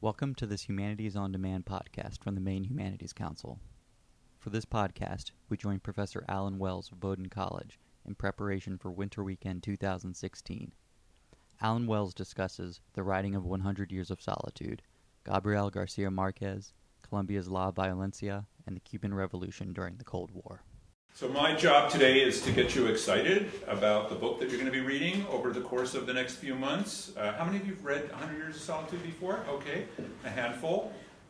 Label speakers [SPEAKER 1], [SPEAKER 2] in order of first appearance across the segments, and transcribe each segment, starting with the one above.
[SPEAKER 1] Welcome to this Humanities on Demand podcast from the Maine Humanities Council. For this podcast, we join Professor Alan Wells of Bowdoin College in preparation for Winter Weekend 2016. Alan Wells discusses the writing of 100 Years of Solitude, Gabriel Garcia Marquez, Colombia's La Violencia, and the Cuban Revolution during the Cold War.
[SPEAKER 2] So my job today is to get you excited about the book that you're going to be reading over the course of the next few months. How many of you have read 100 Years of Solitude before? Okay, a handful.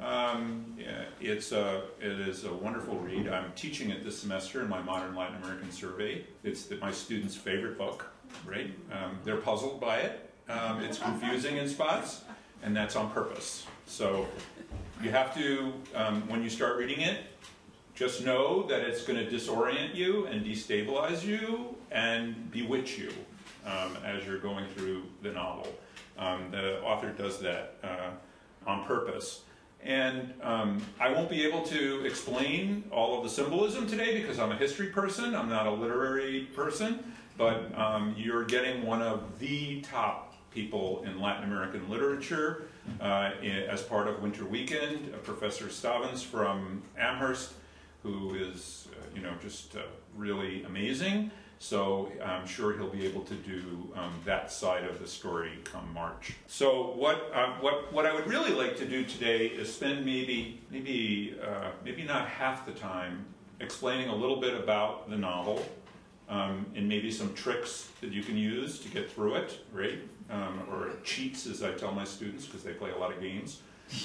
[SPEAKER 2] It is a wonderful read. I'm teaching it this semester in my Modern Latin American Survey. It's my students' favorite book, right? They're puzzled by it. It's confusing in spots, and that's on purpose. So you have to, when you start reading it, just know that it's going to disorient you and destabilize you and bewitch you as you're going through the novel. The author does that on purpose. And I won't be able to explain all of the symbolism today because I'm a history person, I'm not a literary person, but you're getting one of the top people in Latin American literature as part of Winter Weekend, Professor Stavans from Amherst, who is, just really amazing. So I'm sure he'll be able to do that side of the story come March. So what I would really like to do today is spend maybe not half the time explaining a little bit about the novel and maybe some tricks that you can use to get through it, right? Or cheats, as I tell my students, because they play a lot of games.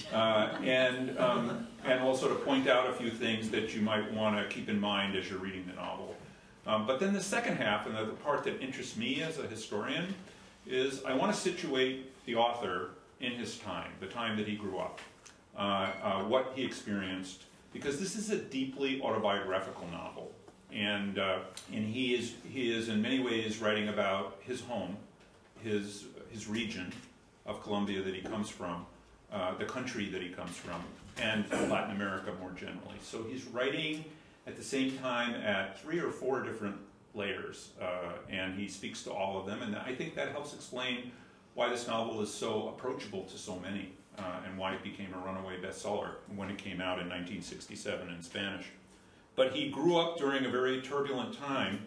[SPEAKER 2] And also to point out a few things that you might want to keep in mind as you're reading the novel. But then the second half, and the part that interests me as a historian, is I want to situate the author in his time, the time that he grew up, what he experienced, because this is a deeply autobiographical novel, and he is in many ways writing about his home, his region of Colombia that he comes from. The country that he comes from, and Latin America more generally. So he's writing at the same time at 3 or 4 different layers, and he speaks to all of them, and I think that helps explain why this novel is so approachable to so many, and why it became a runaway bestseller when it came out in 1967 in Spanish. But he grew up during a very turbulent time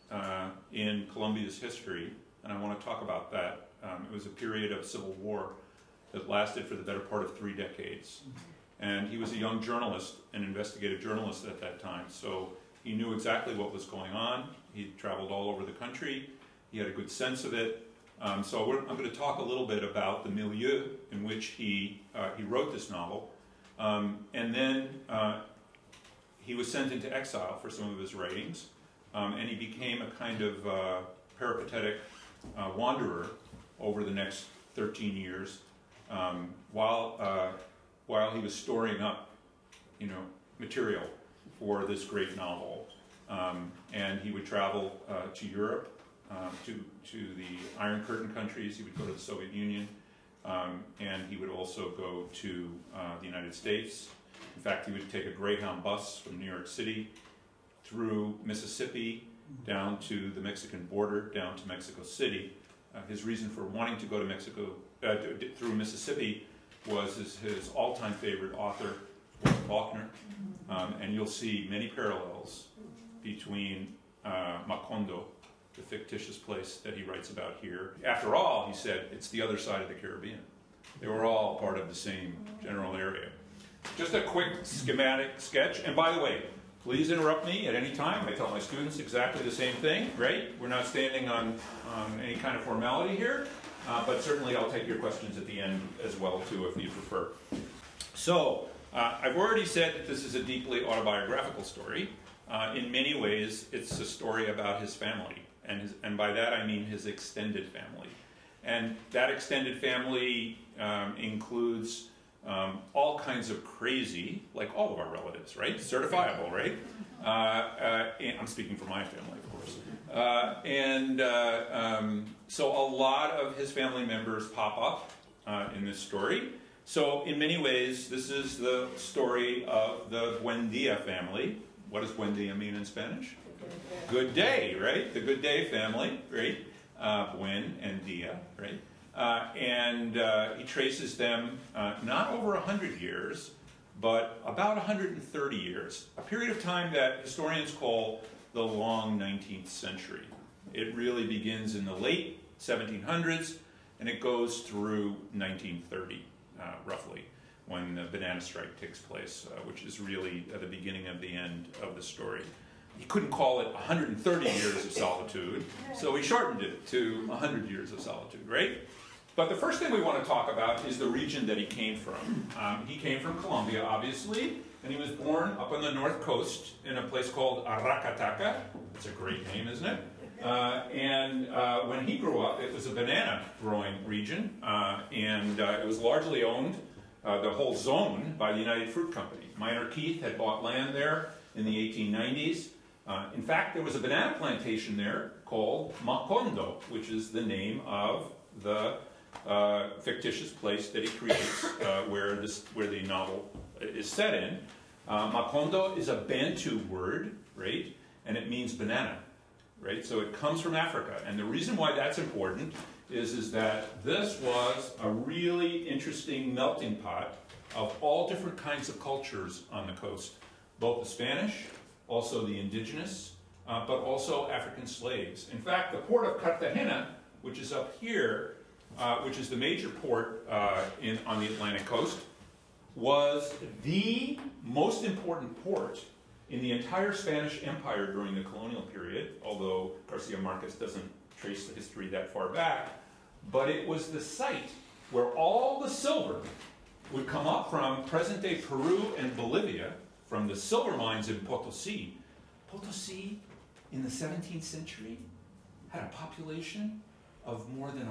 [SPEAKER 2] in Colombia's history, and I want to talk about that. It was a period of civil war that lasted for the better part of 3 decades. And he was a young journalist, an investigative journalist at that time, so he knew exactly what was going on. He traveled all over the country. He had a good sense of it. So I'm going to talk a little bit about the milieu in which he wrote this novel. And then he was sent into exile for some of his writings, and he became a kind of peripatetic wanderer over the next 13 years. While he was storing up, material for this great novel, and he would travel to Europe, to the Iron Curtain countries. He would go to the Soviet Union, and he would also go to the United States. In fact, he would take a Greyhound bus from New York City through Mississippi down to the Mexican border, down to Mexico City. His reason for wanting to go to Mexico through Mississippi was his all-time favorite author, Faulkner, and you'll see many parallels between Macondo, the fictitious place that he writes about here. After all, he said, it's the other side of the Caribbean. They were all part of the same general area. Just a quick schematic sketch, and by the way, please interrupt me at any time. I tell my students exactly the same thing, right? We're not standing on any kind of formality here, but certainly I'll take your questions at the end as well, too, if you prefer. So, I've already said that this is a deeply autobiographical story. In many ways, it's a story about his family, and by that I mean his extended family. And that extended family includes all kinds of crazy, like all of our relatives, right? Certifiable, right? I'm speaking for my family, of course. So a lot of his family members pop up in this story. So in many ways, this is the story of the Buendia family. What does Buendia mean in Spanish? Good day, right? The Good Day family, right? Buen and Dia, right? and he traces them not over 100 years, but about 130 years, a period of time that historians call the long 19th century. It really begins in the late 1700s, and it goes through 1930, roughly, when the banana strike takes place, which is really the beginning of the end of the story. He couldn't call it 130 years of solitude, so he shortened it to 100 years of solitude, right? But the first thing we want to talk about is the region that he came from. He came from Colombia, obviously, and he was born up on the north coast in a place called Aracataca. That's a great name, isn't it? And when he grew up, it was a banana growing region, and it was largely owned, the whole zone, by the United Fruit Company. Minor Keith had bought land there in the 1890s. In fact, there was a banana plantation there called Macondo, which is the name of the fictitious place that he creates, where the novel is set in. Macondo is a Bantu word, right? And it means banana, right? So it comes from Africa. And the reason why that's important is that this was a really interesting melting pot of all different kinds of cultures on the coast, both the Spanish, also the indigenous, but also African slaves. In fact, the port of Cartagena, which is up here, which is the major port on the Atlantic coast, was the most important port in the entire Spanish Empire during the colonial period, although Garcia Marquez doesn't trace the history that far back. But it was the site where all the silver would come up from present-day Peru and Bolivia, from the silver mines in Potosi. Potosi, in the 17th century, had a population of more than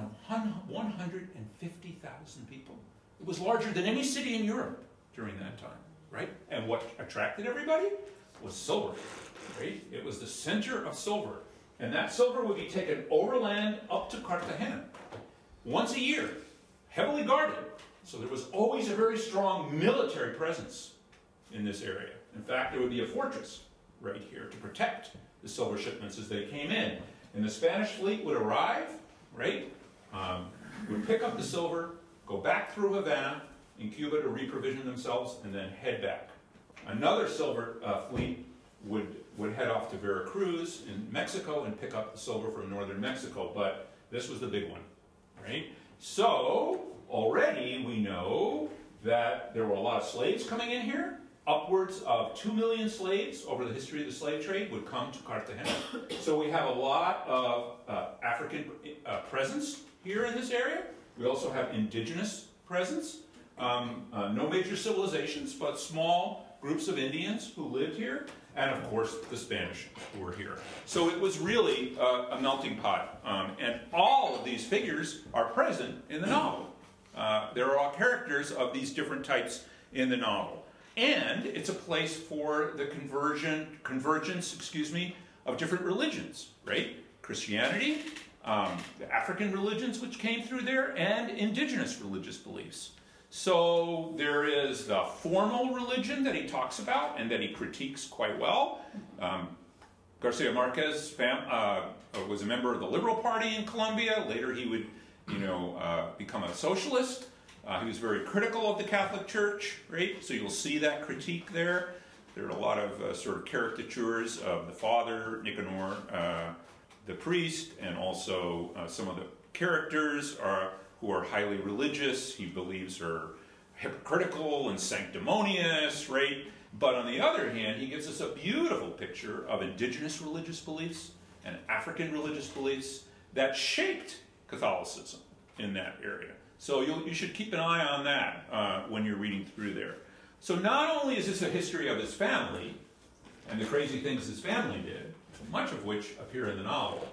[SPEAKER 2] 150,000 people. It was larger than any city in Europe during that time, right? And what attracted everybody was silver, right? It was the center of silver. And that silver would be taken overland up to Cartagena once a year, heavily guarded. So there was always a very strong military presence in this area. In fact, there would be a fortress right here to protect the silver shipments as they came in. And the Spanish fleet would arrive, right? Would pick up the silver, go back through Havana in Cuba to reprovision themselves, and then head back. Another silver fleet would head off to Veracruz in Mexico and pick up the silver from northern Mexico, but this was the big one, right? So, already we know that there were a lot of slaves coming in here. Upwards of 2 million slaves over the history of the slave trade would come to Cartagena. So we have a lot of African presence here in this area. We also have indigenous presence. No major civilizations, but small groups of Indians who lived here. And of course, the Spanish who were here. So it was really a melting pot. And all of these figures are present in the novel. There are all characters of these different types in the novel. And it's a place for the convergence, of different religions, right? Christianity, the African religions which came through there, and indigenous religious beliefs. So there is the formal religion that he talks about and that he critiques quite well. Garcia Marquez was a member of the Liberal Party in Colombia. Later he would, become a socialist. He was very critical of the Catholic Church, right? So you'll see that critique there. There are a lot of sort of caricatures of the father, Nicanor, the priest, and also some of the characters who are highly religious. He believes are hypocritical and sanctimonious, right? But on the other hand, he gives us a beautiful picture of indigenous religious beliefs and African religious beliefs that shaped Catholicism in that area. So you should keep an eye on that when you're reading through there. So not only is this a history of his family and the crazy things his family did, much of which appear in the novel,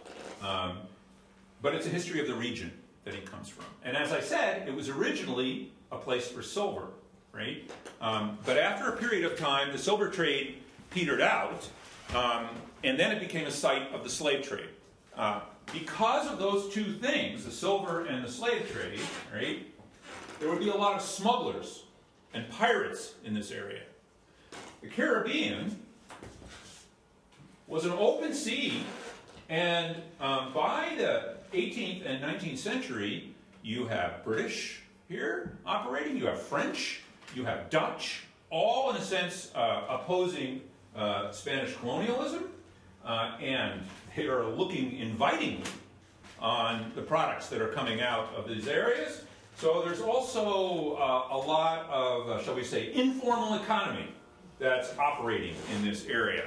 [SPEAKER 2] but it's a history of the region that he comes from. And as I said, it was originally a place for silver, right? But after a period of time, the silver trade petered out, and then it became a site of the slave trade. Because of those two things, the silver and the slave trade, right, there would be a lot of smugglers and pirates in this area. The Caribbean was an open sea, and by the 18th and 19th century, you have British here operating, you have French, you have Dutch, all in a sense opposing Spanish colonialism, and they are looking invitingly on the products that are coming out of these areas. So there's also a lot of, shall we say, informal economy that's operating in this area.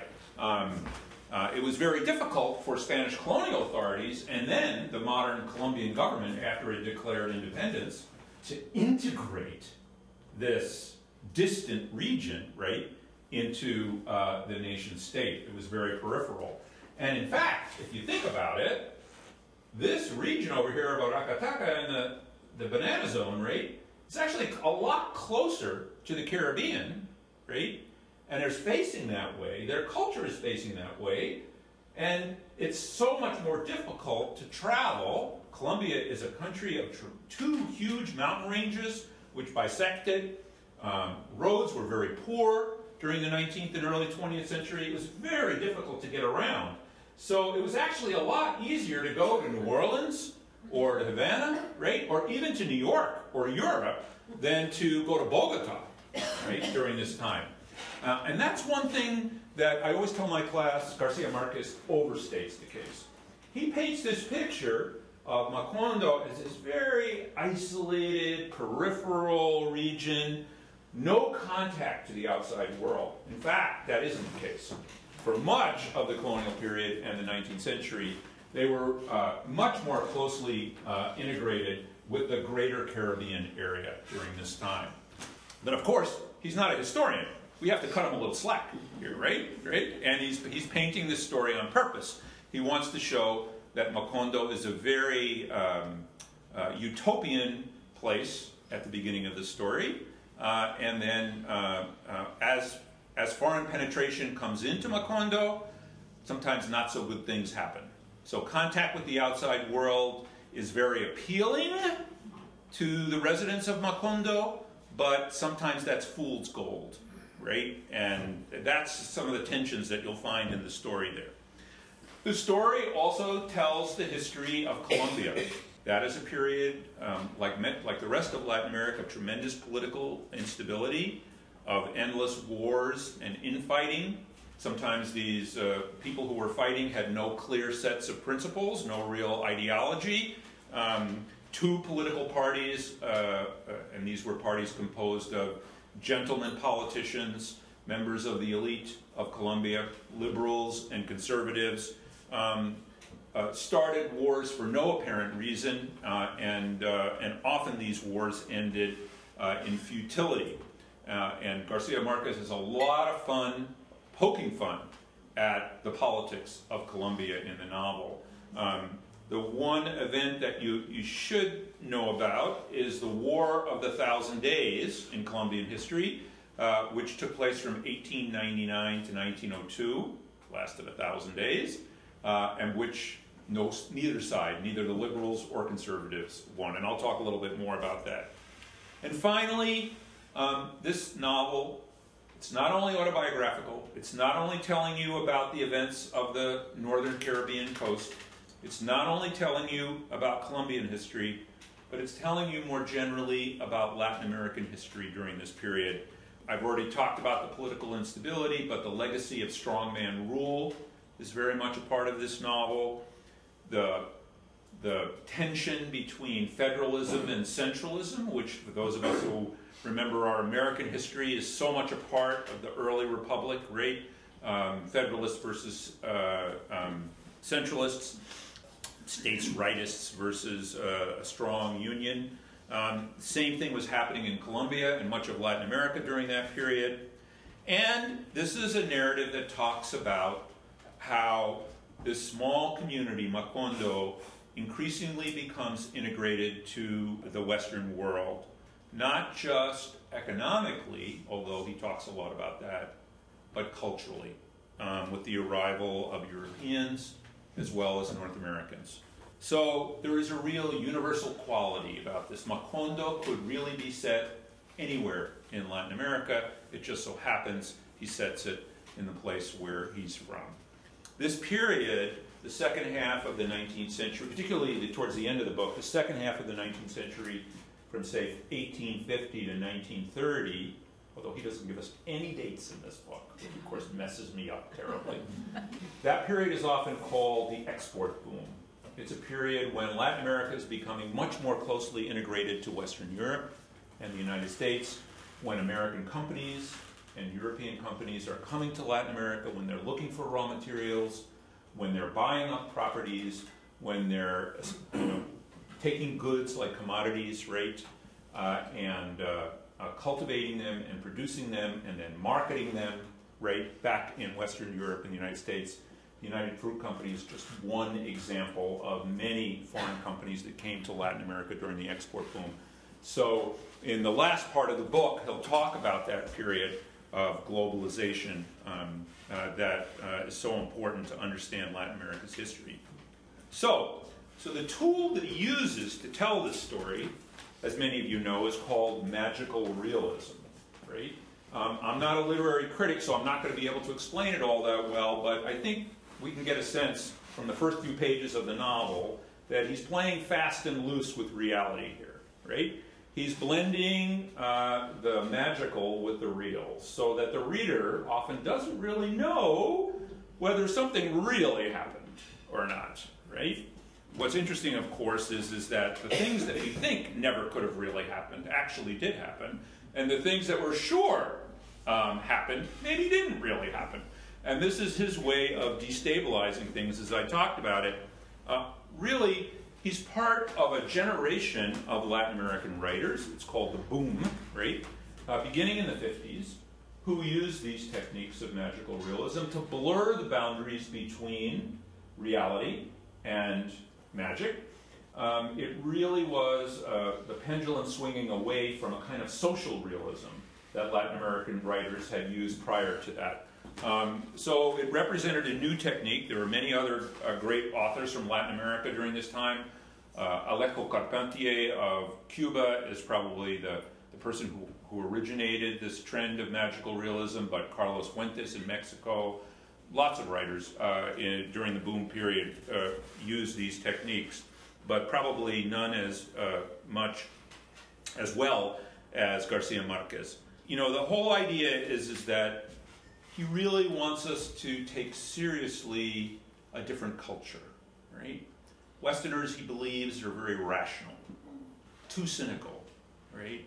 [SPEAKER 2] It was very difficult for Spanish colonial authorities and then the modern Colombian government, after it declared independence, to integrate this distant region, right, into the nation state. It was very peripheral. And in fact, if you think about it, this region over here of Aracataca and the Banana Zone, right, it's actually a lot closer to the Caribbean, right? And they're facing that way. Their culture is facing that way. And it's so much more difficult to travel. Colombia is a country of two huge mountain ranges which bisected. Roads were very poor during the 19th and early 20th century. It was very difficult to get around. So it was actually a lot easier to go to New Orleans or to Havana, right, or even to New York or Europe than to go to Bogota, right, during this time. And that's one thing that I always tell my class, Garcia Marquez overstates the case. He paints this picture of Macondo as this very isolated, peripheral region, no contact to the outside world. In fact, that isn't the case. For much of the colonial period and the 19th century, they were much more closely integrated with the greater Caribbean area during this time. But of course, he's not a historian. We have to cut him a little slack here, right? And he's painting this story on purpose. He wants to show that Macondo is a very utopian place at the beginning of the story, and then as foreign penetration comes into Macondo, sometimes not so good things happen. So contact with the outside world is very appealing to the residents of Macondo, but sometimes that's fool's gold, right? And that's some of the tensions that you'll find in the story there. The story also tells the history of Colombia. That is a period, like the rest of Latin America, of tremendous political instability, of endless wars and infighting. Sometimes these people who were fighting had no clear sets of principles, no real ideology. Two political parties, and these were parties composed of gentlemen politicians, members of the elite of Colombia, liberals and conservatives, started wars for no apparent reason, and often these wars ended in futility. And Garcia Marquez has a lot of fun, poking fun, at the politics of Colombia in the novel. The one event that you should know about is the War of the Thousand Days in Colombian history, which took place from 1899 to 1902, lasted 1,000 days, and which neither side, neither the liberals or conservatives, won. And I'll talk a little bit more about that. And finally, this novel, it's not only autobiographical, it's not only telling you about the events of the northern Caribbean coast, it's not only telling you about Colombian history, but it's telling you more generally about Latin American history during this period. I've already talked about the political instability, but the legacy of strongman rule is very much a part of this novel. The tension between federalism and centralism, which for those of us who remember our American history is so much a part of the early republic, right? Federalists versus centralists, states' rightists versus a strong union. Same thing was happening in Colombia and much of Latin America during that period. And this is a narrative that talks about how this small community, Macondo, increasingly becomes integrated to the Western world, not just economically, although he talks a lot about that, but culturally, with the arrival of Europeans as well as North Americans. So there is a real universal quality about this. Macondo could really be set anywhere in Latin America. It just so happens he sets it in the place where he's from. This period the second half of the 19th century, particularly towards the end of the book, the second half of the 19th century from, say, 1850 to 1930, although he doesn't give us any dates in this book, which of course messes me up terribly. That period is often called the export boom. It's a period when Latin America is becoming much more closely integrated to Western Europe and the United States, when American companies and European companies are coming to Latin America, when they're looking for raw materials, when they're buying up properties, when they're taking goods like commodities, right, and cultivating them and producing them and then marketing them, right, back in Western Europe and the United States. The United Fruit Company is just one example of many foreign companies that came to Latin America during the export boom. So in the last part of the book, he'll talk about that period of globalization that is so important to understand Latin America's history. So the tool that he uses to tell this story, as many of you know, is called magical realism, right? I'm not a literary critic, so I'm not going to be able to explain it all that well, but I think we can get a sense from the first few pages of the novel that he's playing fast and loose with reality here, right? He's blending the magical with the real, so that the reader often doesn't really know whether something really happened or not, right? What's interesting, of course, is that the things that we think never could have really happened actually did happen, and the things that we're sure happened maybe didn't really happen. And this is his way of destabilizing things, as I talked about it. Really, he's part of a generation of Latin American writers. It's called the Boom, right? Beginning in the 50s, who used these techniques of magical realism to blur the boundaries between reality and magic. It really was the pendulum swinging away from a kind of social realism that Latin American writers had used prior to that. So it represented a new technique. There were many other great authors from Latin America during this time. Alejo Carpentier of Cuba is probably the person who originated this trend of magical realism, but Carlos Fuentes in Mexico, lots of writers during the boom period used these techniques, but probably none as much as well as Garcia Marquez. You know, the whole idea is that he really wants us to take seriously a different culture, right? Westerners, he believes, are very rational, too cynical, right?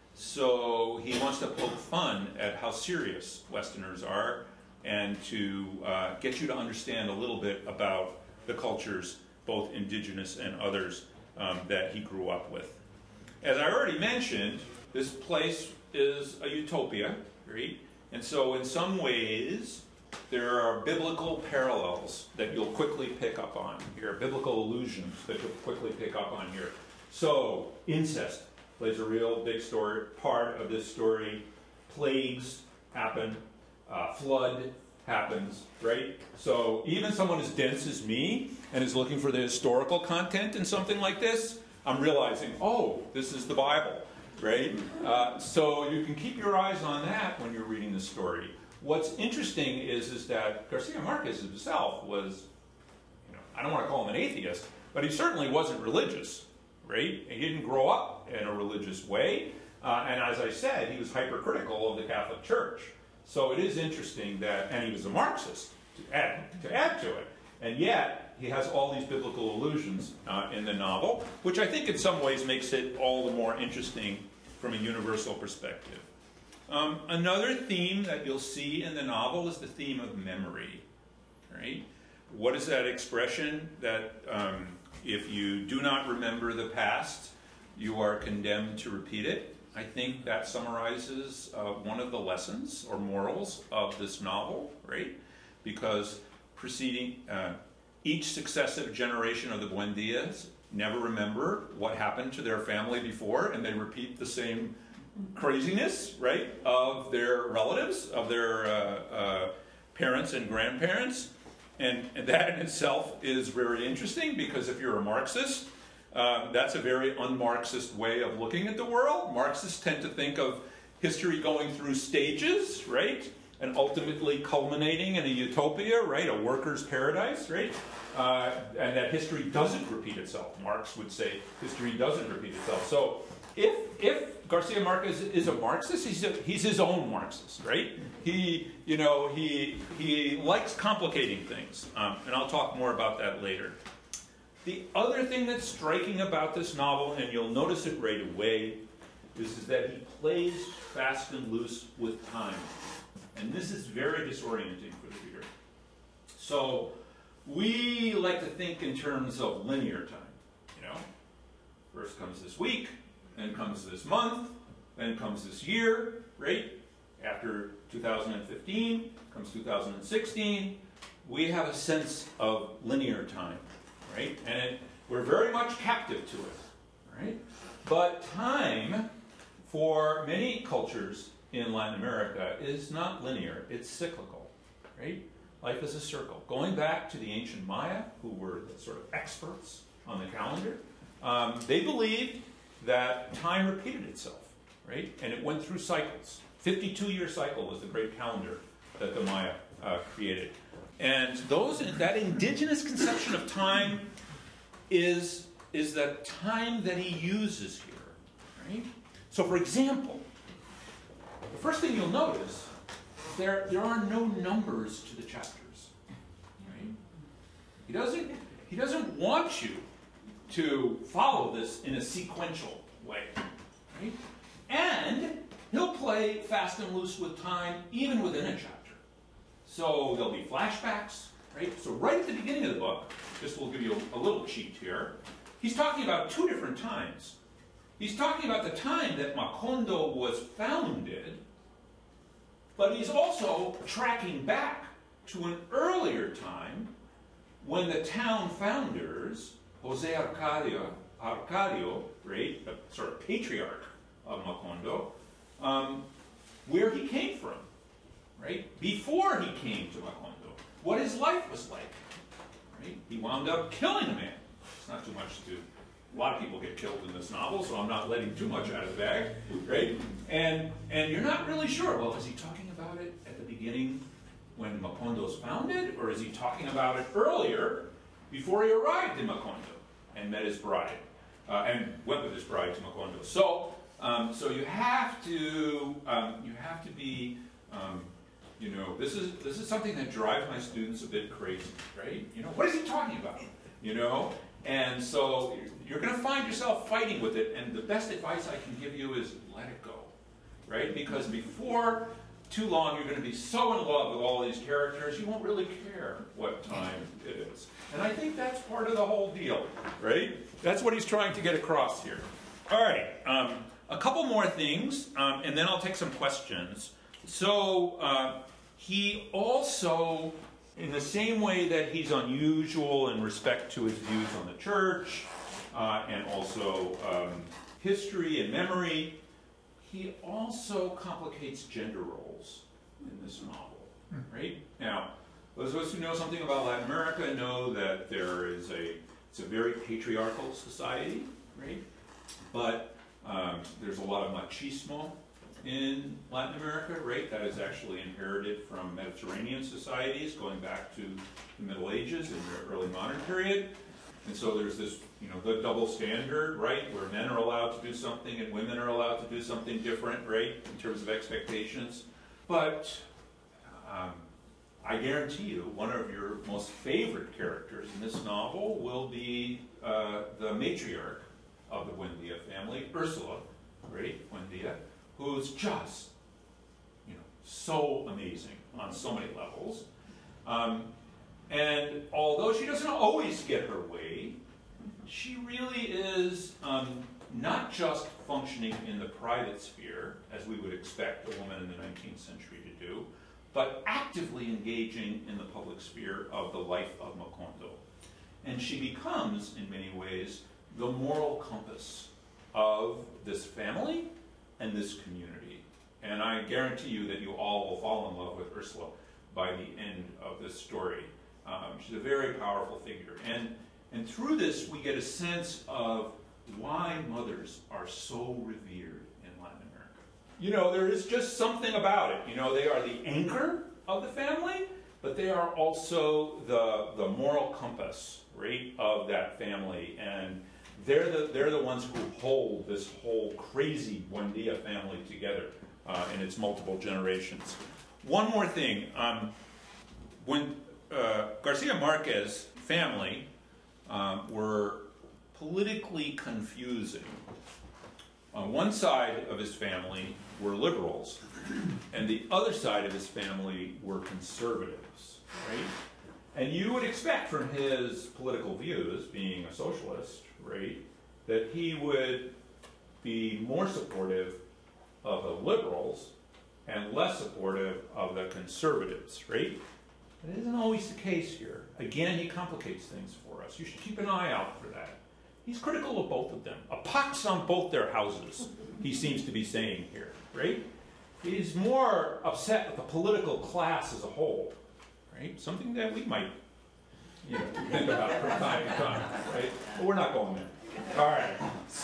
[SPEAKER 2] So he wants to poke fun at how serious Westerners are and to get you to understand a little bit about the cultures, both indigenous and others, that he grew up with. As I already mentioned, this place is a utopia, right? And so in some ways, there are biblical parallels that you'll quickly pick up on here, biblical allusions that you'll quickly pick up on here. So incest plays a real big part of this story. Plagues happen. Flood happens, right? So even someone as dense as me and is looking for the historical content in something like this, I'm realizing, oh, this is the Bible, right? So you can keep your eyes on that when you're reading the story. What's interesting is that Garcia Marquez himself was, I don't want to call him an atheist, but he certainly wasn't religious, right? He didn't grow up in a religious way. And as I said, he was hypercritical of the Catholic Church. So it is interesting that, and he was a Marxist, to add to it. And yet, he has all these biblical allusions in the novel, which I think in some ways makes it all the more interesting from a universal perspective. Another theme that you'll see in the novel is the theme of memory, right? What is that expression that if you do not remember the past, you are condemned to repeat it? I think that summarizes one of the lessons or morals of this novel, right? Because each successive generation of the Buendias never remember what happened to their family before, and they repeat the same craziness, right, of their relatives, of their parents and grandparents. And that in itself is very interesting, because if you're a Marxist, that's a very un-Marxist way of looking at the world. Marxists tend to think of history going through stages, right? and ultimately culminating in a utopia, right? A worker's paradise, right? And that history doesn't repeat itself. Marx would say history doesn't repeat itself. So if Garcia Marquez is a Marxist, he's his own Marxist, right? He likes complicating things, and I'll talk more about that later. The other thing that's striking about this novel, and you'll notice it right away, is that he plays fast and loose with time. And this is very disorienting for the reader. So we like to think in terms of linear time, you know? First comes this week, then comes this month, then comes this year, right? After 2015 comes 2016. We have a sense of linear time, right? And we're very much captive to it, right? But time, for many cultures in Latin America, is not linear. It's cyclical, right? Life is a circle. Going back to the ancient Maya, who were the sort of experts on the calendar, they believed that time repeated itself, right? And it went through cycles. 52-year cycle was the great calendar that the Maya created. And that indigenous conception of time is that time that he uses here, right? So, for example, the first thing you'll notice, there are no numbers to the chapters, right? He doesn't want you to follow this in a sequential way, right? And he'll play fast and loose with time even within a chapter. So there'll be flashbacks, right? So right at the beginning of the book, just will give you a little cheat here, he's talking about two different times. He's talking about the time that Macondo was founded, but he's also tracking back to an earlier time when the town founders, Jose Arcadio, right, the sort of patriarch of Macondo, where he came from, right? Before he came to Macondo, what his life was like, right? He wound up killing a man. It's not too much to... A lot of people get killed in this novel, so I'm not letting too much out of the bag, right? And you're not really sure. Well, is he talking about it at the beginning when Macondo's founded, or is he talking about it earlier, before he arrived in Macondo and met his bride, and went with his bride to Macondo? So you have to be, this is something that drives my students a bit crazy, right? What is he talking about? And so you're going to find yourself fighting with it, and the best advice I can give you is let it go, right? Because before too long, you're going to be so in love with all these characters, you won't really care what time it is. And I think that's part of the whole deal, right? That's what he's trying to get across here. All right, a couple more things, and then I'll take some questions. So he also... in the same way that he's unusual in respect to his views on the church and also history and memory, he also complicates gender roles in this novel, right? Now, those of us who know something about Latin America know that it's a very patriarchal society, right? But there's a lot of machismo in Latin America, right? That is actually inherited from Mediterranean societies going back to the Middle Ages and the early modern period. And so there's this, the double standard, right? Where men are allowed to do something and women are allowed to do something different, right? In terms of expectations. But I guarantee you, one of your most favorite characters in this novel will be the matriarch of the Buendia family, Ursula, right? Buendia, who's just, so amazing on so many levels. And although she doesn't always get her way, she really is not just functioning in the private sphere, as we would expect a woman in the 19th century to do, but actively engaging in the public sphere of the life of Macondo. And she becomes, in many ways, the moral compass of this family and this community. And I guarantee you that you all will fall in love with Ursula by the end of this story. She's a very powerful figure. And through this, we get a sense of why mothers are so revered in Latin America. there is just something about it. They are the anchor of the family, but they are also the moral compass, right, of that family. And they're the ones who hold this whole crazy Buendia family together in its multiple generations. One more thing. When Garcia Marquez family were politically confusing. On one side of his family were liberals, and the other side of his family were conservatives, right? And you would expect from his political views, being a socialist, right, that he would be more supportive of the liberals and less supportive of the conservatives, right? That isn't always the case here. Again, he complicates things for us. You should keep an eye out for that. He's critical of both of them. A pox on both their houses, he seems to be saying here, right? He's more upset with the political class as a whole, right? Something that we might, think about from time to time, right? But we're not going there. All right.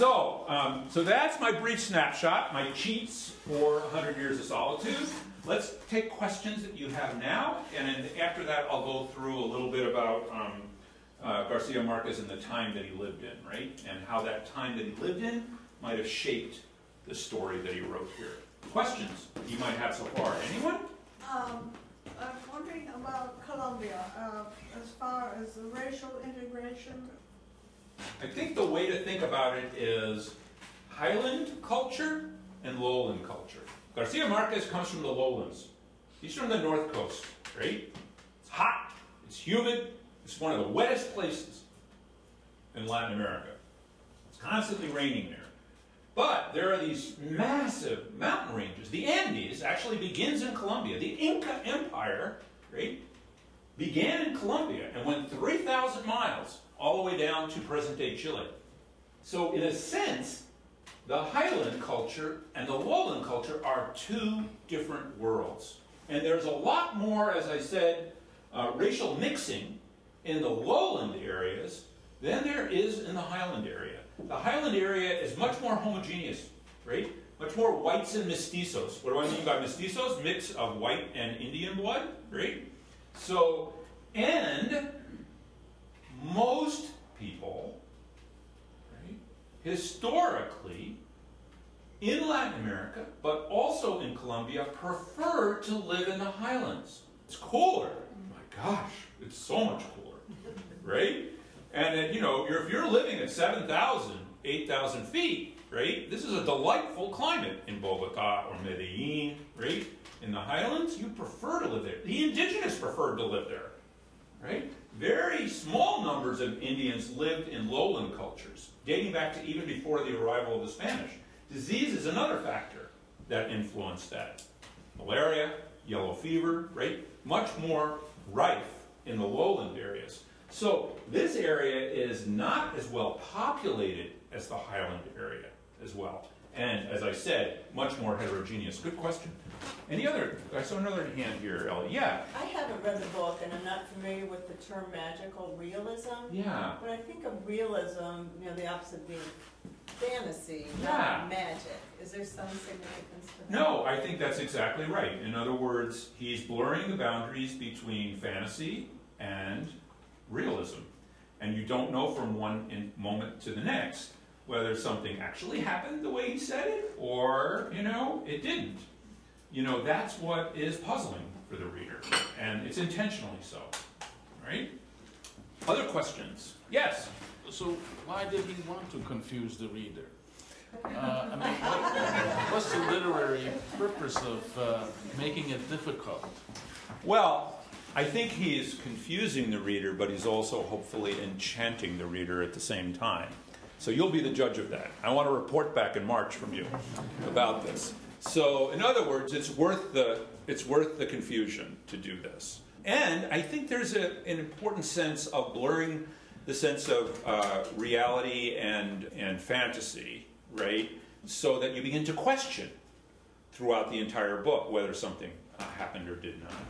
[SPEAKER 2] So that's my brief snapshot, my cheats for 100 Years of Solitude. Let's take questions that you have now, and then after that I'll go through a little bit about Garcia Marquez and the time that he lived in, right? And how that time that he lived in might have shaped the story that he wrote here. Questions you might have so far? Anyone?
[SPEAKER 3] I'm wondering about Colombia, as far as the racial integration.
[SPEAKER 2] I think the way to think about it is highland culture and lowland culture. Garcia Marquez comes from the lowlands. He's from the north coast, right? It's hot, it's humid, it's one of the wettest places in Latin America. It's constantly raining there. But there are these massive mountain ranges. The Andes actually begins in Colombia. The Inca Empire, right, began in Colombia and went 3,000 miles all the way down to present-day Chile. So in a sense, the highland culture and the lowland culture are two different worlds. And there's a lot more, as I said, racial mixing in the lowland areas than there is in the highland area. The highland area is much more homogeneous, right? Much more whites and mestizos. What do I mean by mestizos? Mix of white and Indian blood, right? So, and most people, right, historically, in Latin America, but also in Colombia, prefer to live in the highlands. It's cooler. Oh my gosh, it's so much cooler, right? And then, if you're living at 7,000, 8,000 feet, right, this is a delightful climate in Bogota or Medellin, right? In the highlands, you prefer to live there. The indigenous preferred to live there, right? Very small numbers of Indians lived in lowland cultures, dating back to even before the arrival of the Spanish. Disease is another factor that influenced that. Malaria, yellow fever, right? Much more rife in the lowland areas. So this area is not as well populated as the highland area as well. And as I said, much more heterogeneous. Good question. Any other? I saw another hand here, Ellie. Yeah.
[SPEAKER 4] I haven't read the book, and I'm not familiar with the term magical realism.
[SPEAKER 2] Yeah.
[SPEAKER 4] When I think of realism, the opposite being fantasy,
[SPEAKER 2] Yeah.
[SPEAKER 4] not magic. Is there some significance to that?
[SPEAKER 2] No, I think that's exactly right. In other words, he's blurring the boundaries between fantasy and realism. And you don't know from one moment to the next whether something actually happened the way he said it or, it didn't. That's what is puzzling for the reader. And it's intentionally so. Right? Other questions? Yes?
[SPEAKER 5] So why did he want to confuse the reader? What's the literary purpose of making it difficult?
[SPEAKER 2] Well, I think he's confusing the reader, but he's also hopefully enchanting the reader at the same time. So you'll be the judge of that. I want to report back in March from you about this. So, in other words, it's worth the confusion to do this. And I think there's an important sense of blurring the sense of reality and fantasy, right? So that you begin to question throughout the entire book whether something happened or did not.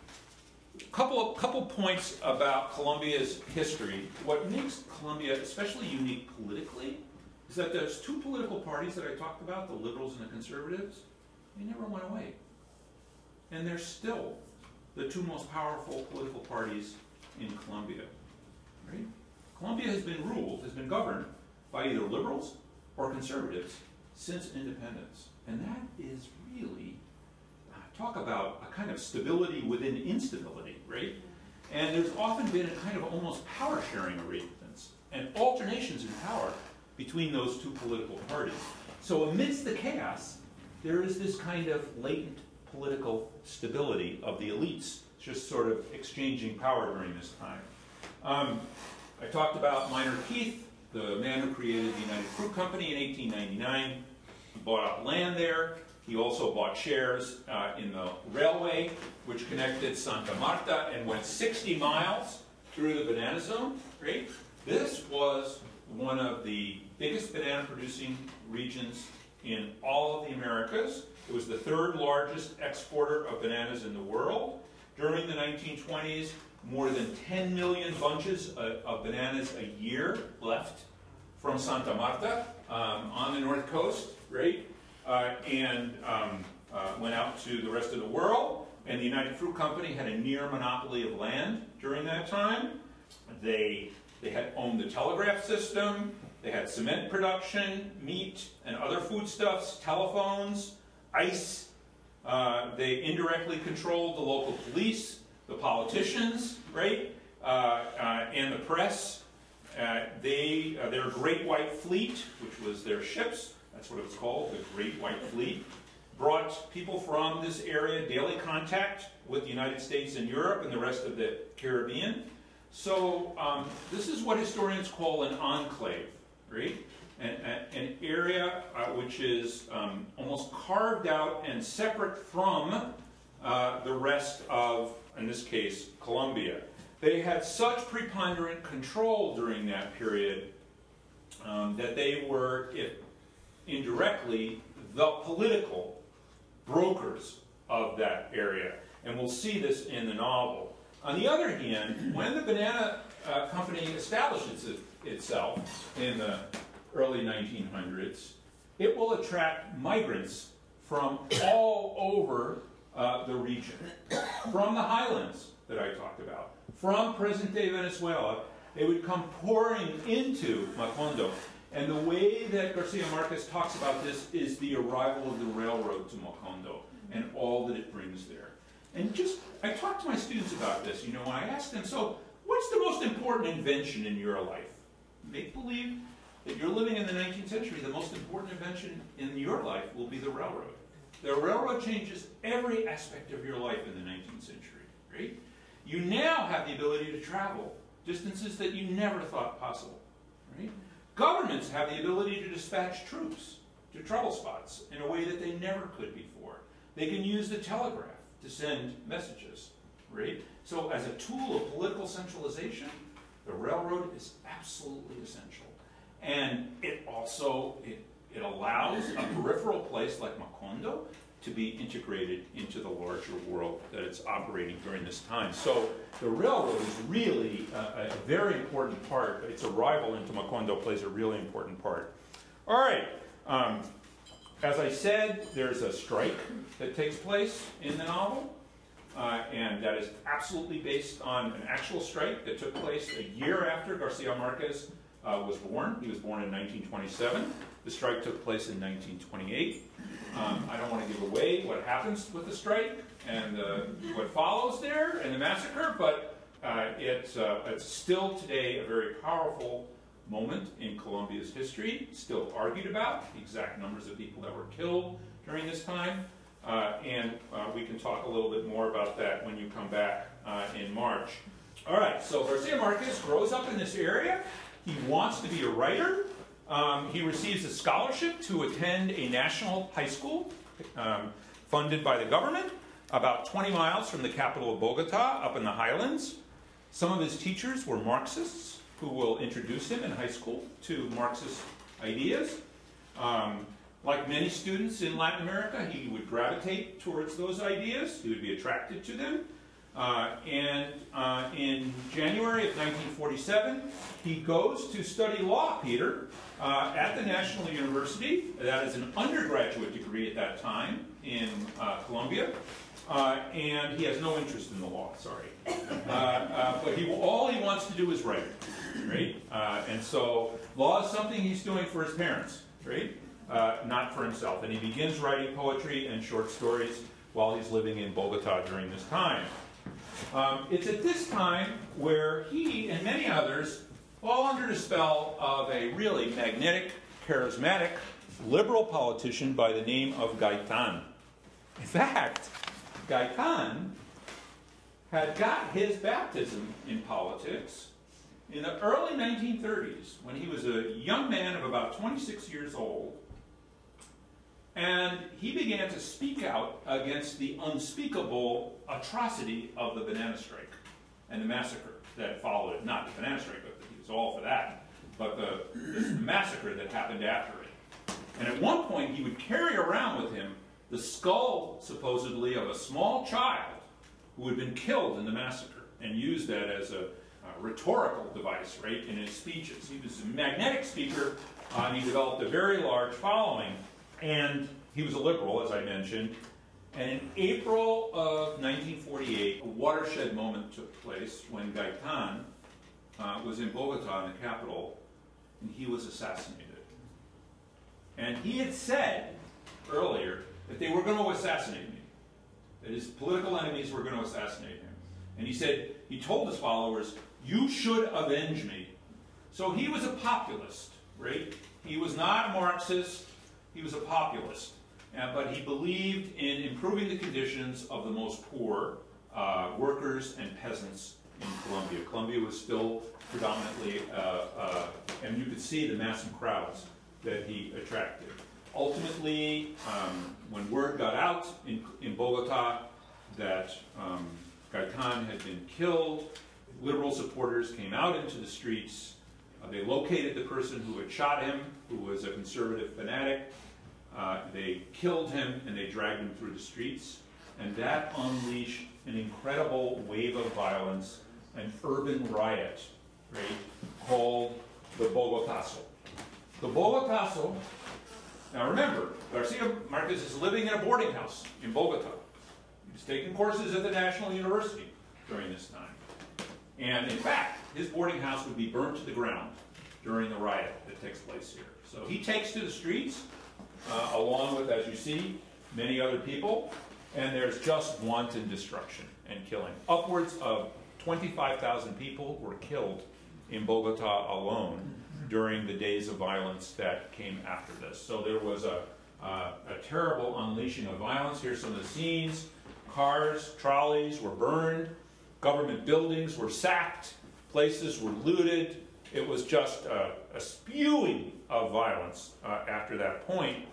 [SPEAKER 2] Couple points about Colombia's history. What makes Colombia especially unique politically is that there's two political parties that I talked about, the liberals and the conservatives. they never went away. And they're still the two most powerful political parties in Colombia. Right? Colombia has been governed by either liberals or conservatives since independence. And that is really, talk about a kind of stability within instability, right? And there's often been a kind of almost power-sharing arrangements and alternations in power between those two political parties. So amidst the chaos, there is this kind of latent political stability of the elites, just sort of exchanging power during this time. I talked about Minor Keith, the man who created the United Fruit Company in 1899. He bought up land there. He also bought shares in the railway, which connected Santa Marta and went 60 miles through the banana zone. Right? This was one of the biggest banana-producing regions in all of the Americas. It was the third largest exporter of bananas in the world. During the 1920s, more than 10 million bunches of bananas a year left from Santa Marta on the north coast, right? And went out to the rest of the world. And the United Fruit Company had a near monopoly of land during that time. They had owned the telegraph system. They had cement production, meat, and other foodstuffs, telephones, ice. They indirectly controlled the local police, the politicians, right, and the press. Their Great White Fleet, which was their ships, that's what it was called, the Great White Fleet, brought people from this area daily contact with the United States and Europe and the rest of the Caribbean. So this is what historians call an enclave, right? An area which is almost carved out and separate from the rest of, in this case, Colombia. They had such preponderant control during that period that they were indirectly the political brokers of that area. And we'll see this in the novel. On the other hand, when the banana company established itself in the early 1900s, it will attract migrants from all over the region. From the highlands that I talked about, from present-day Venezuela, they would come pouring into Macondo. And the way that Garcia Marquez talks about this is the arrival of the railroad to Macondo and all that it brings there. And I talked to my students about this, when I asked them, so what's the most important invention in your life? Make believe that you're living in the 19th century, the most important invention in your life will be the railroad. The railroad changes every aspect of your life in the 19th century, right? You now have the ability to travel distances that you never thought possible, right? Governments have the ability to dispatch troops to trouble spots in a way that they never could before. They can use the telegraph to send messages, right? So as a tool of political centralization, the railroad is absolutely essential. And it also, it allows a peripheral place like Macondo to be integrated into the larger world that it's operating during this time. So the railroad is really a very important part. Its arrival into Macondo plays a really important part. All right. As I said, there's a strike that takes place in the novel. And that is absolutely based on an actual strike that took place a year after Garcia Marquez was born. He was born in 1927. The strike took place in 1928. I don't want to give away what happens with the strike and what follows there and the massacre, but it's still today a very powerful moment in Colombia's history, still argued about, the exact numbers of people that were killed during this time. And we can talk a little bit more about that when you come back in March. All right, so Garcia Marquez grows up in this area. He wants to be a writer. He receives a scholarship to attend a national high school funded by the government about 20 miles from the capital of Bogota, up in the highlands. Some of his teachers were Marxists who will introduce him in high school to Marxist ideas. Like many students in Latin America, he would gravitate towards those ideas. He would be attracted to them. And in January of 1947, he goes to study law, Peter, at the National University. That is an undergraduate degree at that time. in Colombia, and he has no interest in the law, sorry. But all he wants to do is write, right? And so law is something he's doing for his parents, right? Not for himself. And he begins writing poetry and short stories while he's living in Bogota during this time. It's at this time where he and many others fall under the spell of a really magnetic, charismatic, liberal politician by the name of Gaitan. In fact, Gaitan had got his baptism in politics in the early 1930s when he was a young man of about 26 years old. And he began to speak out against the unspeakable atrocity of the banana strike and the massacre that followed it. Not the banana strike, but he was all for that. But the massacre that happened after it. And at one point, he would carry around with him the skull, supposedly, of a small child who had been killed in the massacre and used that as a rhetorical device, right, in his speeches. He was a magnetic speaker, and he developed a very large following. And he was a liberal, as I mentioned. And in April of 1948, a watershed moment took place when Gaitan was in Bogota, in the capital, and he was assassinated. And he had said earlier that they were going to assassinate me, that his political enemies were going to assassinate him. And he told his followers, "You should avenge me." So he was a populist, right? He was not a Marxist. He was a populist, but he believed in improving the conditions of the most poor, workers and peasants in Colombia. Colombia was still predominantly, and you could see the massive crowds that he attracted. Ultimately, when word got out in Bogota that Gaitan had been killed, liberal supporters came out into the streets. They located the person who had shot him, who was a conservative fanatic. They killed him and they dragged him through the streets. And that unleashed an incredible wave of violence, an urban riot, right, called the Bogotazo. The Bogotazo, now remember, Garcia Marquez is living in a boarding house in Bogota. He was taking courses at the National University during this time. And in fact, his boarding house would be burned to the ground during the riot that takes place here. So he takes to the streets, along with, as you see, many other people, and there's just wanton destruction and killing. Upwards of 25,000 people were killed in Bogota alone during the days of violence that came after this. So there was a terrible unleashing of violence. Here's some of the scenes. Cars, trolleys were burned. Government buildings were sacked. Places were looted. It was just a spewing of violence after that point.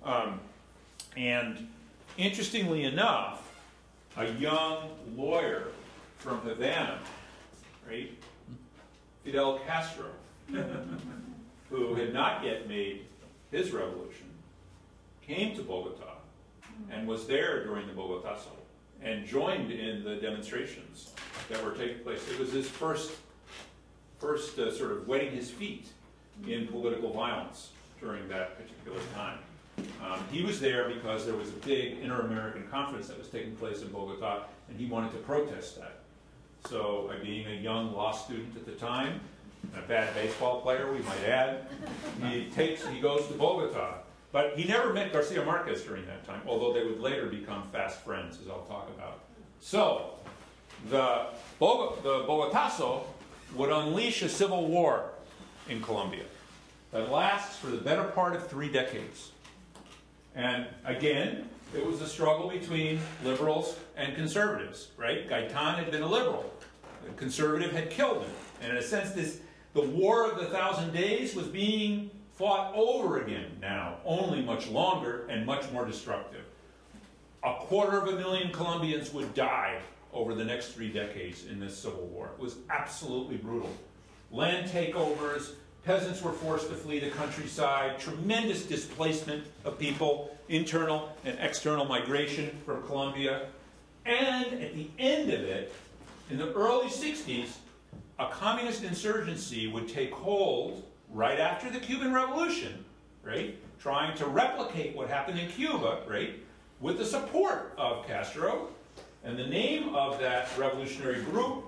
[SPEAKER 2] And interestingly enough, a young lawyer from Havana, right, Fidel Castro, who had not yet made his revolution, came to Bogota and was there during the Bogotazo and joined in the demonstrations that were taking place. It was his first sort of wetting his feet in political violence during that particular time. He was there because there was a big inter-American conference that was taking place in Bogota, and he wanted to protest that. So, being a young law student at the time, and a bad baseball player, we might add, he goes to Bogota. But he never met Garcia Marquez during that time, although they would later become fast friends, as I'll talk about. So, the Bogotazo would unleash a civil war in Colombia that lasts for the better part of 3 decades. And again, it was a struggle between liberals and conservatives, right? Gaitan had been a liberal. The conservative had killed him. And in a sense, the War of the 1,000 Days was being fought over again now, only much longer and much more destructive. 250,000 Colombians would die over the next 3 decades in this civil war. It was absolutely brutal. Land takeovers, peasants were forced to flee the countryside, tremendous displacement of people, internal and external migration from Colombia. And at the end of it, in the early 60s, a communist insurgency would take hold right after the Cuban Revolution, right? Trying to replicate what happened in Cuba, right? with the support of Castro. And the name of that revolutionary group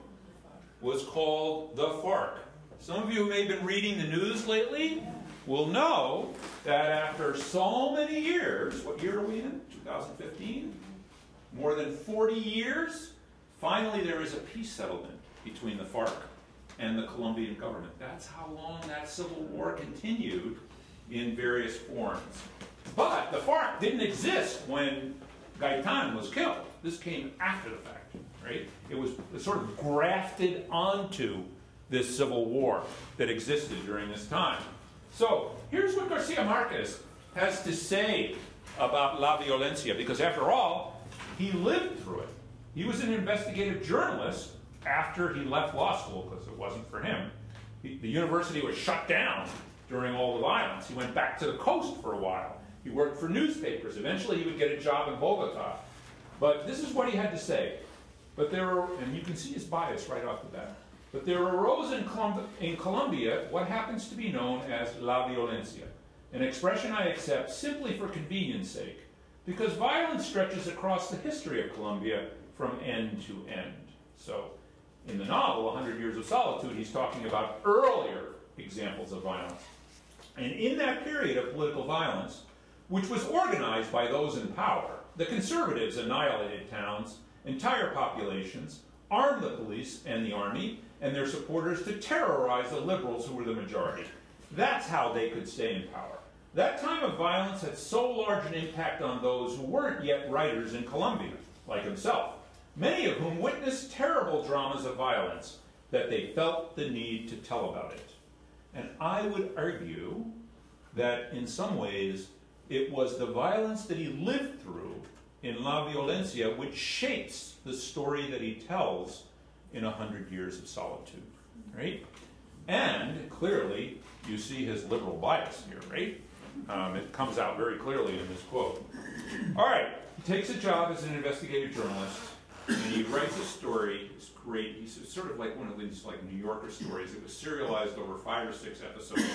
[SPEAKER 2] was called the FARC. Some of you who may have been reading the news lately will know that after so many years, what year are we in? 2015? More than 40 years, finally there is a peace settlement between the FARC and the Colombian government. That's how long that civil war continued in various forms. But the FARC didn't exist when Gaitan was killed. This came after the fact, right? It was sort of grafted onto this civil war that existed during this time. So here's what Garcia Marquez has to say about La Violencia, because after all, he lived through it. He was an investigative journalist after he left law school, because it wasn't for him. The university was shut down during all the violence. He went back to the coast for a while. He worked for newspapers. Eventually he would get a job in Bogota. But this is what he had to say. But and you can see his bias right off the bat. But there arose in Colombia what happens to be known as La Violencia, an expression I accept simply for convenience sake, because violence stretches across the history of Colombia from end to end. So, in the novel, 100 Years of Solitude, he's talking about earlier examples of violence. And in that period of political violence, which was organized by those in power, the conservatives annihilated towns, entire populations, armed the police and the army, and their supporters to terrorize the liberals who were the majority. That's how they could stay in power. That time of violence had so large an impact on those who weren't yet writers in Colombia, like himself, many of whom witnessed terrible dramas of violence, that they felt the need to tell about it. And I would argue that in some ways it was the violence that he lived through in La Violencia which shapes the story that he tells in 100 Years of Solitude, right? And clearly, you see his liberal bias here, right? It comes out very clearly in this quote. All right, he takes a job as an investigative journalist, and he writes a story. It's great. He's sort of like one of these like New Yorker stories. It was serialized over 5 or 6 episodes,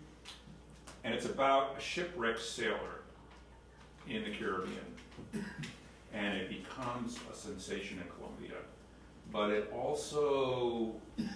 [SPEAKER 2] and it's about a shipwrecked sailor in the Caribbean, and it becomes a sensation in Colombia. But it also,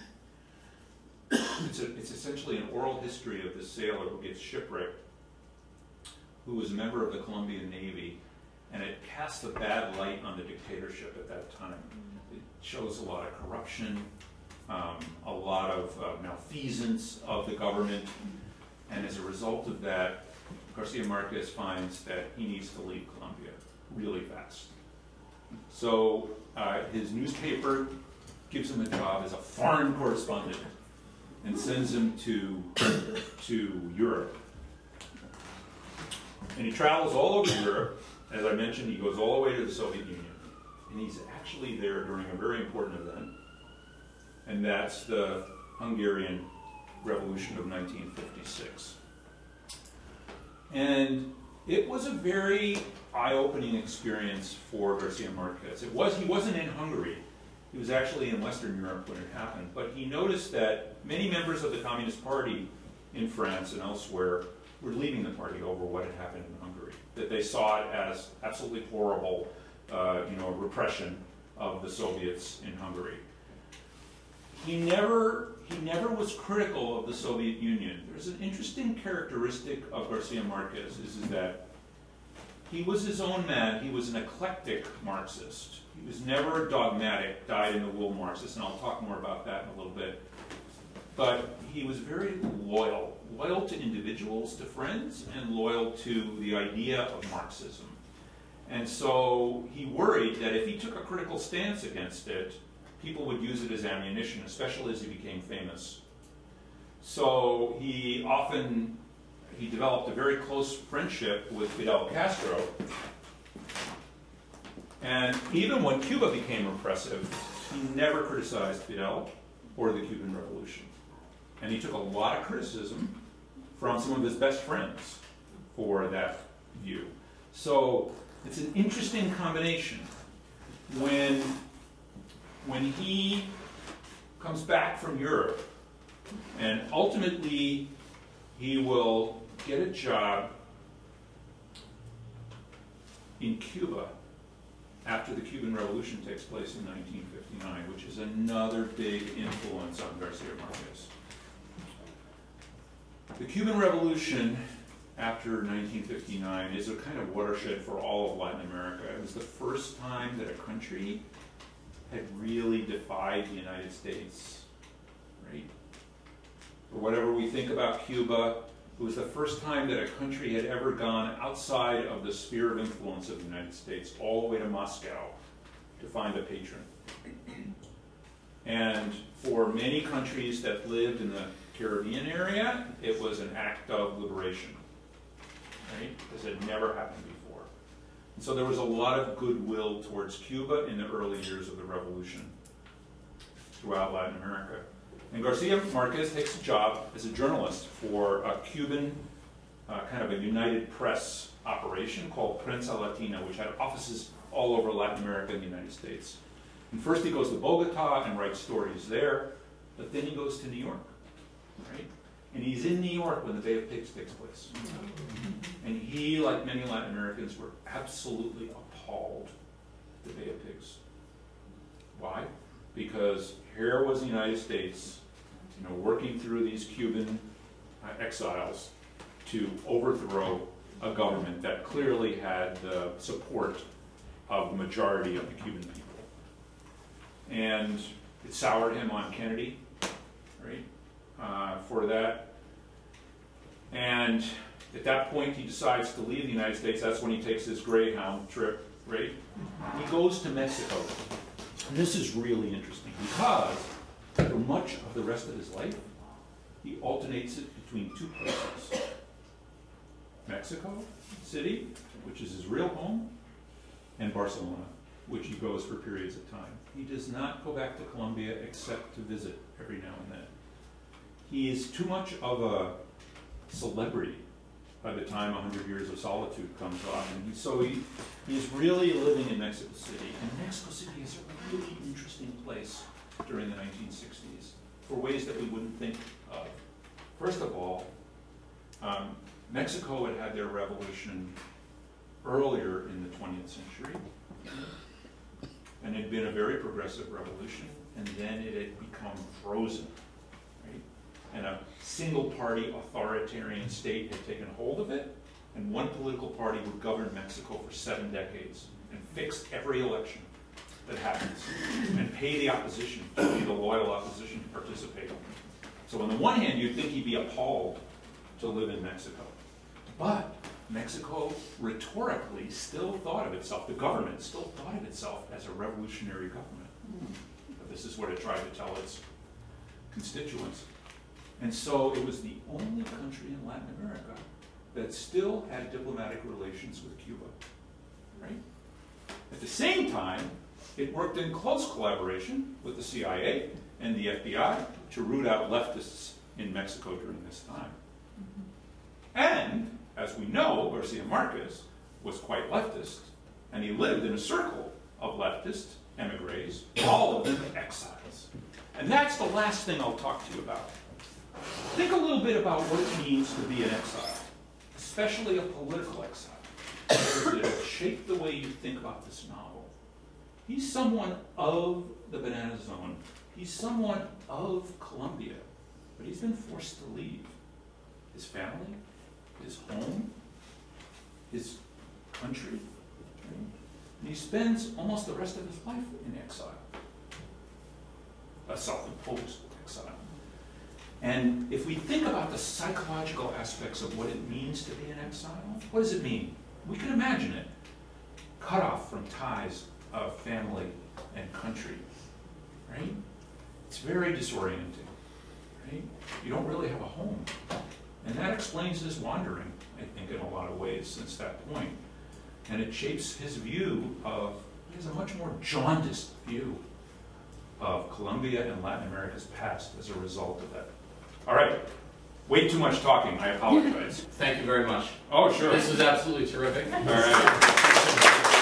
[SPEAKER 2] it's essentially an oral history of the sailor who gets shipwrecked, who was a member of the Colombian Navy, and it casts a bad light on the dictatorship at that time. It shows a lot of corruption, a lot of malfeasance of the government, and as a result of that, Garcia Marquez finds that he needs to leave Colombia really fast. So his newspaper gives him a job as a foreign correspondent and sends him to Europe. And he travels all over Europe. As I mentioned, he goes all the way to the Soviet Union. And he's actually there during a very important event, and that's the Hungarian Revolution of 1956. And it was a very eye-opening experience for Garcia Marquez. He wasn't in Hungary. He was actually in Western Europe when it happened. But he noticed that many members of the Communist Party in France and elsewhere were leaving the party over what had happened in Hungary. That they saw it as absolutely horrible, repression of the Soviets in Hungary. He never was critical of the Soviet Union. There's an interesting characteristic of Garcia Marquez is that he was his own man. He was an eclectic Marxist. He was never a dogmatic, dyed-in-the-wool Marxist, and I'll talk more about that in a little bit. But he was very loyal to individuals, to friends, and loyal to the idea of Marxism. And so he worried that if he took a critical stance against it, people would use it as ammunition, especially as he became famous. So he developed a very close friendship with Fidel Castro. And even when Cuba became repressive, he never criticized Fidel or the Cuban Revolution. And he took a lot of criticism from some of his best friends for that view. So it's an interesting combination. When he comes back from Europe, and ultimately he will get a job in Cuba after the Cuban Revolution takes place in 1959, which is another big influence on Garcia Marquez. The Cuban Revolution after 1959 is a kind of watershed for all of Latin America. It was the first time that a country had really defied the United States, right? For whatever we think about Cuba, it was the first time that a country had ever gone outside of the sphere of influence of the United States, all the way to Moscow to find a patron. And for many countries that lived in the Caribbean area, it was an act of liberation, right? This had never happened before. And so there was a lot of goodwill towards Cuba in the early years of the revolution throughout Latin America. And Garcia Marquez takes a job as a journalist for a Cuban kind of a United Press operation called Prensa Latina, which had offices all over Latin America and the United States. And first he goes to Bogota and writes stories there, but then he goes to New York, right? And he's in New York when the Bay of Pigs takes place. And he, like many Latin Americans, were absolutely appalled at the Bay of Pigs. Why? Because here was the United States, working through these Cuban exiles to overthrow a government that clearly had the support of the majority of the Cuban people. And it soured him on Kennedy, right, for that. And at that point, he decides to leave the United States. That's when he takes his Greyhound trip, right? He goes to Mexico. And this is really interesting because for much of the rest of his life, he alternates it between two places. Mexico City, which is his real home, and Barcelona, which he goes for periods of time. He does not go back to Colombia except to visit every now and then. He is too much of a celebrity by the time 100 Years of Solitude comes on. And so he's really living in Mexico City. And Mexico City is a really interesting place during the 1960s for ways that we wouldn't think of. First of all, Mexico had had their revolution earlier in the 20th century, and it had been a very progressive revolution, and then it had become frozen, right? And a single-party authoritarian state had taken hold of it, and one political party would govern Mexico for 7 decades and fix every election that happens and pay the opposition to be the loyal opposition to participate. So on the one hand, you'd think he'd be appalled to live in Mexico. But Mexico rhetorically still thought of itself, the government still thought of itself as a revolutionary government. But this is what it tried to tell its constituents. And so it was the only country in Latin America that still had diplomatic relations with Cuba, right? At the same time, it worked in close collaboration with the CIA and the FBI to root out leftists in Mexico during this time. And, as we know, Garcia Marquez was quite leftist, and he lived in a circle of leftist emigres, all of them exiles. And that's the last thing I'll talk to you about. Think a little bit about what it means to be an exile, especially a political exile. Does it shape the way you think about this novel? He's someone of the Banana Zone. He's someone of Colombia, but he's been forced to leave his family, his home, his country. Right? And he spends almost the rest of his life in exile, a self-imposed exile. And if we think about the psychological aspects of what it means to be an exile, what does it mean? We can imagine it. Cut off from ties of family and country, right? It's very disorienting, right? You don't really have a home. And that explains his wandering, I think, in a lot of ways since that point. And it shapes his view of, he has a much more jaundiced view of Colombia and Latin America's past as a result of that. All right, way too much talking, I apologize.
[SPEAKER 5] Thank you very much.
[SPEAKER 2] Oh, sure.
[SPEAKER 5] This is absolutely terrific.
[SPEAKER 2] All right.